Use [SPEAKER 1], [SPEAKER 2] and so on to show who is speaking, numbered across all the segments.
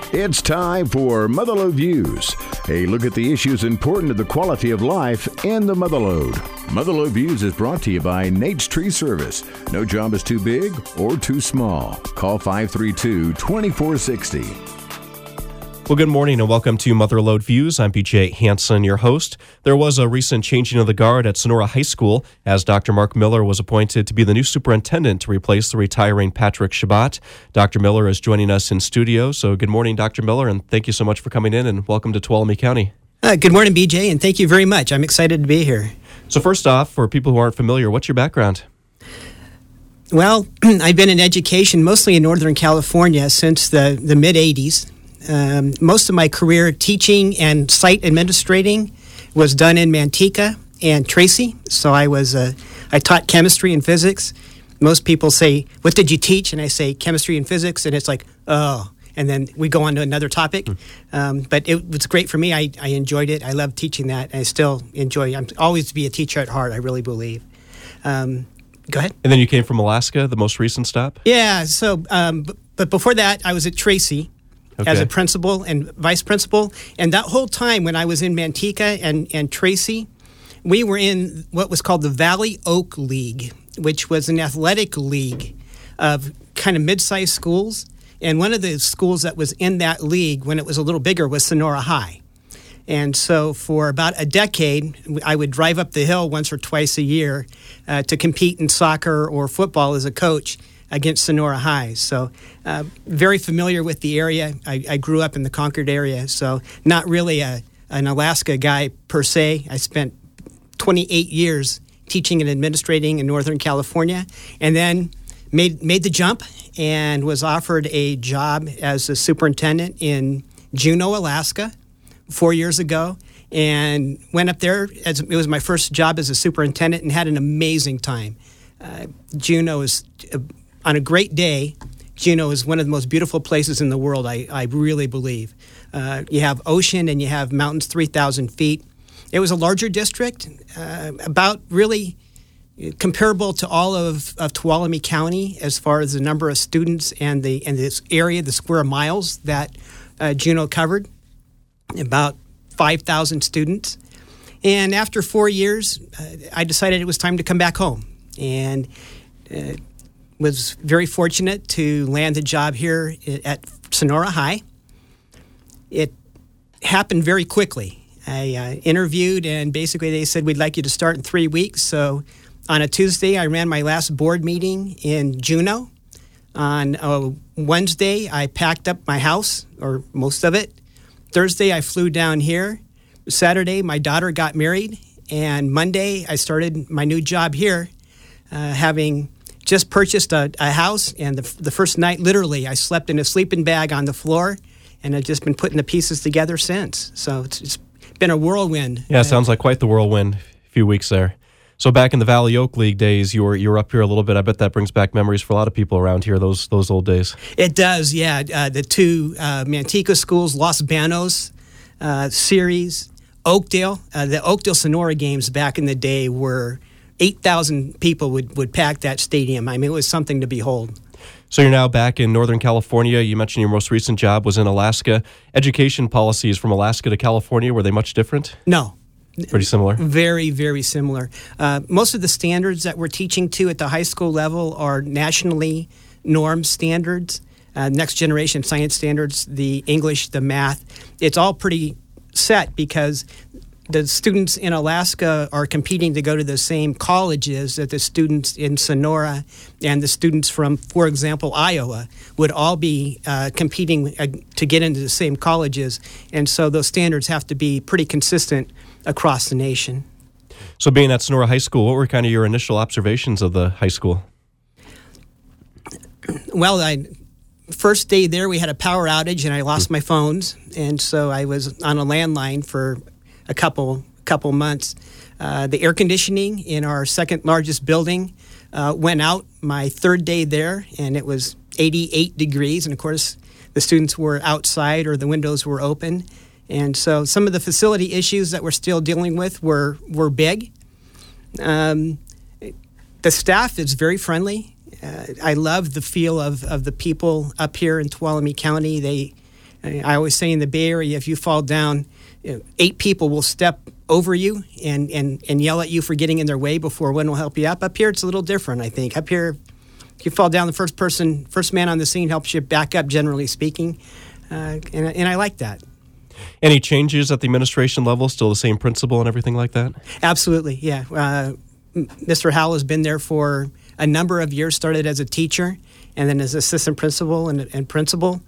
[SPEAKER 1] It's time for Motherlode Views, a look at the issues important to the quality of life in the Motherlode. Motherlode Views is brought to you by Nate's Tree Service. No job is too big or too small. Call 532-2460.
[SPEAKER 2] Well, good morning and welcome to Motherlode Views. I'm BJ Hansen, your host. There was a recent changing of the guard at Sonora High School as Dr. Mark Miller was appointed to be the new superintendent to replace the retiring Patrick Shabbat. Dr. Miller is joining us in studio. So good morning, Dr. Miller, and thank you so much for coming in and welcome to Tuolumne County.
[SPEAKER 3] Good morning, BJ, and thank you very much. I'm excited to be here.
[SPEAKER 2] So first off, for people who aren't familiar, what's your background?
[SPEAKER 3] Well, I've been in education mostly in Northern California since the mid-'80s. Most of my career teaching and site administrating was done in Manteca and Tracy. So I taught chemistry and physics. Most people say, "What did you teach?" And I say chemistry and physics, and it's like, oh. And then we go on to another topic. But it was great for me. I enjoyed it. I love teaching that. I still enjoy. I'm always to be a teacher at heart. I really believe. Go ahead.
[SPEAKER 2] And then you came from Alaska, the most recent stop?
[SPEAKER 3] Yeah. So, but before that, I was at Tracy. Okay. As a principal and vice principal. And that whole time when I was in Manteca and Tracy, we were in what was called the Valley Oak League, which was an athletic league of kind of mid-sized schools. And one of the schools that was in that league when it was a little bigger was Sonora High. And so for about a decade, I would drive up the hill once or twice a year to compete in soccer or football as a coach against Sonora High. So very familiar with the area. I grew up in the Concord area, so not really an Alaska guy per se. I spent 28 years teaching and administrating in Northern California, and then made the jump and was offered a job as a superintendent in Juneau, Alaska 4 years ago, and went up there. It was my first job as a superintendent and had an amazing time. Juneau is... On a great day, Juneau is one of the most beautiful places in the world, I really believe. You have ocean and you have mountains 3,000 feet. It was a larger district, about really comparable to all of Tuolumne County as far as the number of students and this area, the square miles that Juneau covered, about 5,000 students. And after 4 years, I decided it was time to come back home. And was very fortunate to land a job here at Sonora High. It happened very quickly. I interviewed, and basically they said, "We'd like you to start in 3 weeks." So on a Tuesday, I ran my last board meeting in Juneau. On a Wednesday, I packed up my house, or most of it. Thursday, I flew down here. Saturday, my daughter got married. And Monday, I started my new job here, having just purchased a house, and the first night, literally, I slept in a sleeping bag on the floor, and I've just been putting the pieces together since. So it's been a whirlwind.
[SPEAKER 2] Yeah, sounds like quite the whirlwind. A few weeks there. So back in the Valley Oak League days, you were up here a little bit. I bet that brings back memories for a lot of people around here, those old days.
[SPEAKER 3] It does, yeah. The two Manteca schools, Los Banos series, Oakdale. The Oakdale Sonora games back in the day were 8,000 people would pack that stadium. I mean, it was something to behold.
[SPEAKER 2] So you're now back in Northern California. You mentioned your most recent job was in Alaska. Education policies from Alaska to California, were they much different?
[SPEAKER 3] No.
[SPEAKER 2] Pretty similar?
[SPEAKER 3] Very, very similar. Most of the standards that we're teaching to at the high school level are nationally normed standards, next generation science standards, the English, the math. It's all pretty set because the students in Alaska are competing to go to the same colleges that the students in Sonora and the students from, for example, Iowa would all be competing to get into the same colleges. And so those standards have to be pretty consistent across the nation.
[SPEAKER 2] So being at Sonora High School, what were kind of your initial observations of the high school?
[SPEAKER 3] Well, first day there, we had a power outage and I lost my phones. And so I was on a landline for a couple months. The air conditioning in our second largest building went out my third day there, and it was 88 degrees. And of course, the students were outside or the windows were open. And so some of the facility issues that we're still dealing with were big. The staff is very friendly. I love the feel of the people up here in Tuolumne County. I always say in the Bay Area, if you fall down, 8 people will step over you and yell at you for getting in their way before one will help you up. Up here, it's a little different, I think. Up here, if you fall down, the first man on the scene helps you back up, generally speaking. And I like that.
[SPEAKER 2] Any changes at the administration level? Still the same principal and everything like that?
[SPEAKER 3] Absolutely, yeah. Mr. Howell has been there for a number of years, started as a teacher and then as assistant principal and principal.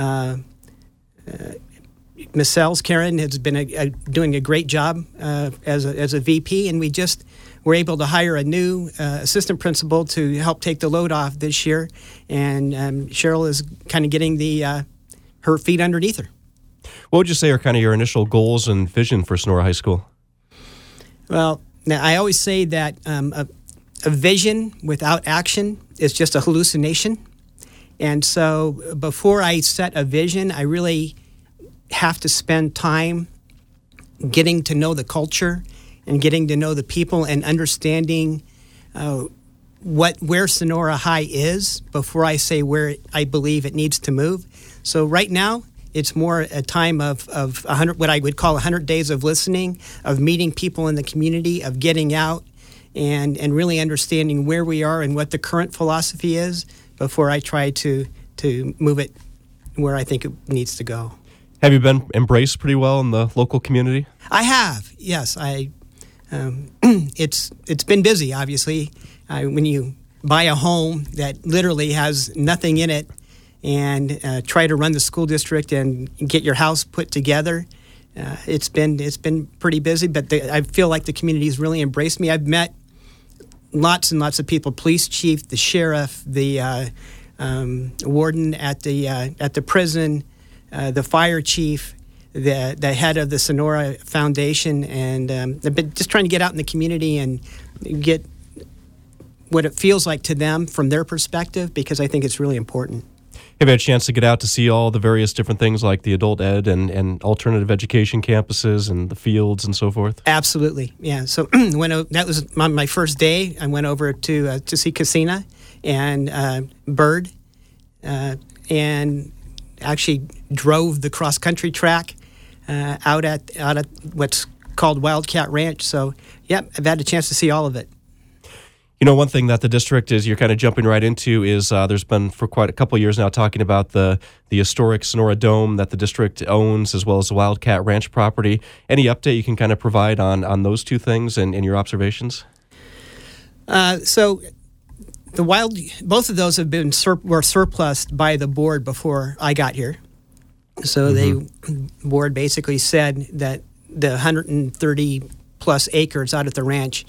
[SPEAKER 3] Ms. Sells, Karen, has been doing a great job as a VP, and we just were able to hire a new assistant principal to help take the load off this year. And Cheryl is kind of getting her feet underneath her.
[SPEAKER 2] What would you say are kind of your initial goals and vision for Sonora High School?
[SPEAKER 3] Well, now I always say that a vision without action is just a hallucination. And so before I set a vision, I really have to spend time getting to know the culture and getting to know the people and understanding where Sonora High is before I say where I believe it needs to move. So right now, it's more a time of 100, what I would call 100 days of listening, of meeting people in the community, of getting out and really understanding where we are and what the current philosophy is before I try to move it where I think it needs to go.
[SPEAKER 2] Have you been embraced pretty well in the local community?
[SPEAKER 3] I have, yes. It's been busy, obviously. When you buy a home that literally has nothing in it and try to run the school district and get your house put together, it's been pretty busy. But I feel like the community has really embraced me. I've met lots and lots of people: police chief, the sheriff, the warden at the prison, the fire chief, the head of the Sonora Foundation, and they've been just trying to get out in the community and get what it feels like to them from their perspective, because I think it's really important.
[SPEAKER 2] Have you had a chance to get out to see all the various different things like the adult ed and alternative education campuses and the fields and so forth?
[SPEAKER 3] Absolutely, yeah. So that was my first day. I went over to see Casina and Bird, and actually drove the cross country track out at what's called Wildcat Ranch. So, yeah, I've had a chance to see all of it.
[SPEAKER 2] You know, one thing that the district is, you're kind of jumping right into, is there's been for quite a couple of years now talking about the historic Sonora Dome that the district owns, as well as the Wildcat Ranch property. Any update you can kind of provide on those two things and your observations?
[SPEAKER 3] So both of those have been were surplused by the board before I got here. So the board basically said that the 130 plus acres out at the ranch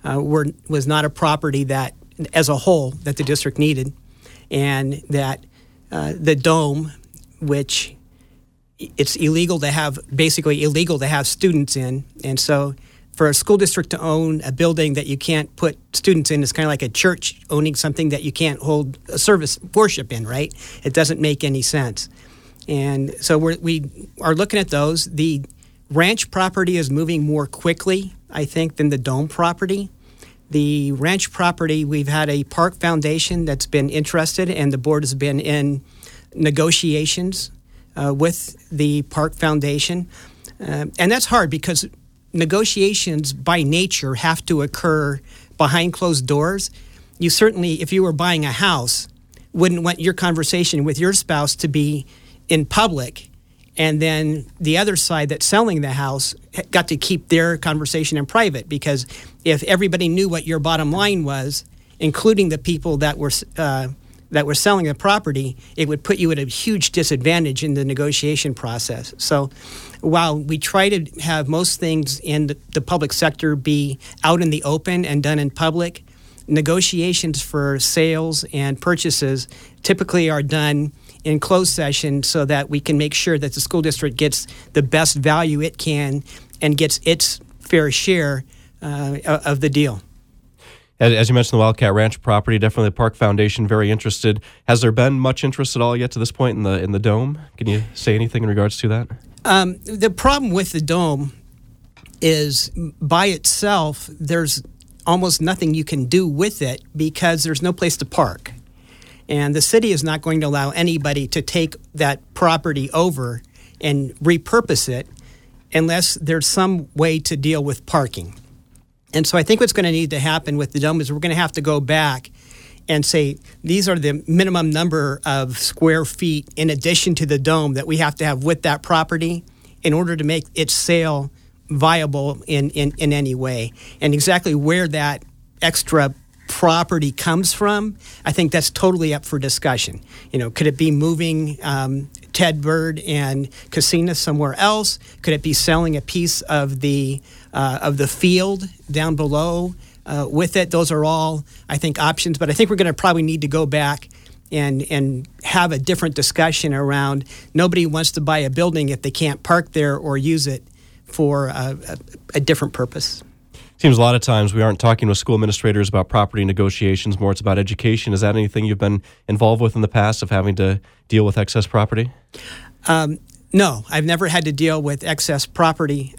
[SPEAKER 3] was not a property that, as a whole, that the district needed, and that the dome, which it's basically illegal to have students in, and so for a school district to own a building that you can't put students in is kind of like a church owning something that you can't hold a service worship in, right? It doesn't make any sense. And so we are looking at those. The ranch property is moving more quickly, I think, than the dome property. The ranch property, we've had a park foundation that's been interested, and the board has been in negotiations with the park foundation. And that's hard because negotiations by nature have to occur behind closed doors. You certainly, if you were buying a house, wouldn't want your conversation with your spouse to be in public, and then the other side that's selling the house got to keep their conversation in private, because if everybody knew what your bottom line was, including the people that were selling the property, it would put you at a huge disadvantage in the negotiation process. So while we try to have most things in the public sector be out in the open and done in public, negotiations for sales and purchases typically are done in closed session so that we can make sure that the school district gets the best value it can and gets its fair share of the deal.
[SPEAKER 2] As you mentioned, the Wildcat Ranch property, definitely the Park Foundation very interested. Has there been much interest at all yet to this point in the dome? Can you say anything in regards to that?
[SPEAKER 3] The problem with the dome is, by itself, there's almost nothing you can do with it because there's no place to park. And the city is not going to allow anybody to take that property over and repurpose it unless there's some way to deal with parking. And so I think what's going to need to happen with the dome is we're going to have to go back and say these are the minimum number of square feet in addition to the dome that we have to have with that property in order to make its sale viable in any way. And exactly where that extra property comes from, I think that's totally up for discussion. Could it be moving Ted Bird and Casino somewhere else? Could it be selling a piece of the field down below with it? Those are all, I think, options. But I think we're going to probably need to go back and have a different discussion around nobody wants to buy a building if they can't park there or use it for a different purpose.
[SPEAKER 2] Seems a lot of times we aren't talking with school administrators about property negotiations, more it's about education. Is that anything you've been involved with in the past of having to deal with excess property?
[SPEAKER 3] No, I've never had to deal with excess property.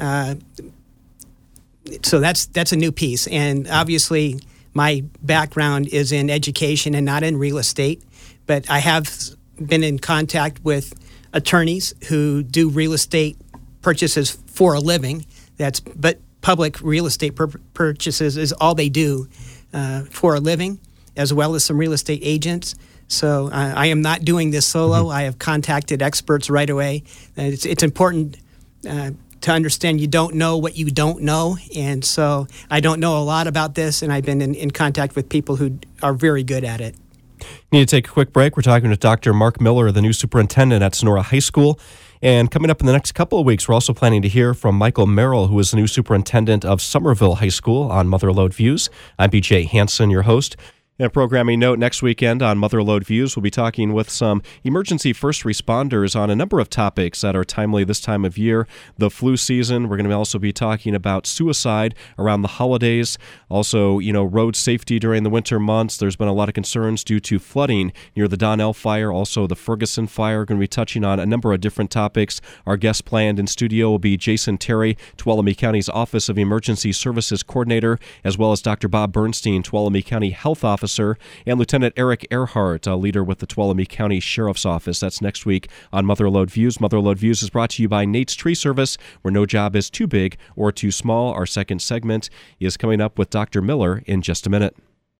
[SPEAKER 3] So that's a new piece. And obviously my background is in education and not in real estate, but I have been in contact with attorneys who do real estate purchases for a living. But public real estate purchases is all they do for a living, as well as some real estate agents. So I am not doing this solo. Mm-hmm. I have contacted experts right away. It's important to understand you don't know what you don't know. And so I don't know a lot about this, and I've been in contact with people who are very good at it.
[SPEAKER 2] Need to take a quick break. We're talking with Dr. Mark Miller, the new superintendent at Sonora High School. And coming up in the next couple of weeks, we're also planning to hear from Michael Merrill, who is the new superintendent of Somerville High School on Mother Lode Views. I'm BJ Hansen, your host. And a programming note, next weekend on Mother Lode Views, we'll be talking with some emergency first responders on a number of topics that are timely this time of year. The flu season, we're going to also be talking about suicide around the holidays. Also, road safety during the winter months. There's been a lot of concerns due to flooding near the Donnell fire, also the Ferguson fire. We're going to be touching on a number of different topics. Our guest planned in studio will be Jason Terry, Tuolumne County's Office of Emergency Services Coordinator, as well as Dr. Bob Bernstein, Tuolumne County Health Officer, and Lieutenant Eric Earhart, a leader with the Tuolumne County Sheriff's Office. That's next week on Mother Lode Views. Mother Lode Views is brought to you by Nate's Tree Service, where no job is too big or too small. Our second segment is coming up with Dr. Miller in just a minute.